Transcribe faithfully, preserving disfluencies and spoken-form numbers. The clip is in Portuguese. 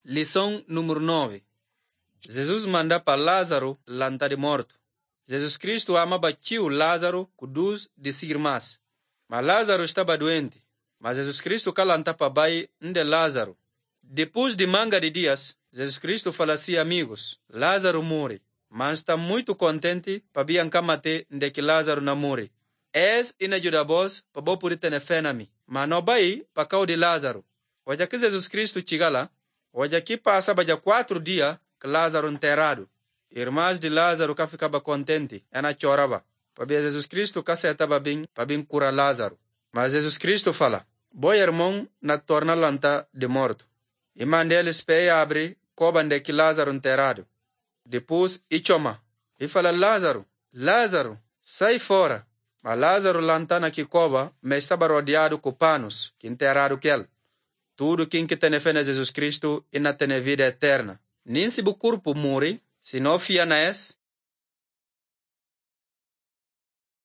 Lição número nove. Jesus manda para Lázaro lanta de morto. Jesus Cristo ama batiu Lázaro kudus de seguir mais. Mas Lázaro estava doente. Mas Jesus Cristo calanta para bai de Lázaro. Depois de manga de dias, Jesus Cristo fala assim, amigos, Lázaro morre. Mas está muito contente para vir encamate de que Lázaro não morre. Es inajuda vos para vos poder ter fé na mim. Mas não vai para causa de Lázaro. Hoje que Jesus Cristo chega lá, hoje aqui passa para quatro dias que Lázaro enterrado. Irmãs de Lázaro que ficava contente, ela chorava. Para ver Jesus Cristo que estava bem, para vir curar Lázaro. Mas Jesus Cristo fala, bom irmão na torna lanta de morto. E manda eles para abrir, coban de que Lázaro enterrado. Depois, e chama. E fala, Lázaro, Lázaro, sai fora. Mas Lázaro lantana que coba, mas estava rodeado com panos, que enterrado aquele. Tudo quem que tem fé em Jesus Cristo e na tem vida eterna. Nem se o corpo morre, se não fia na es,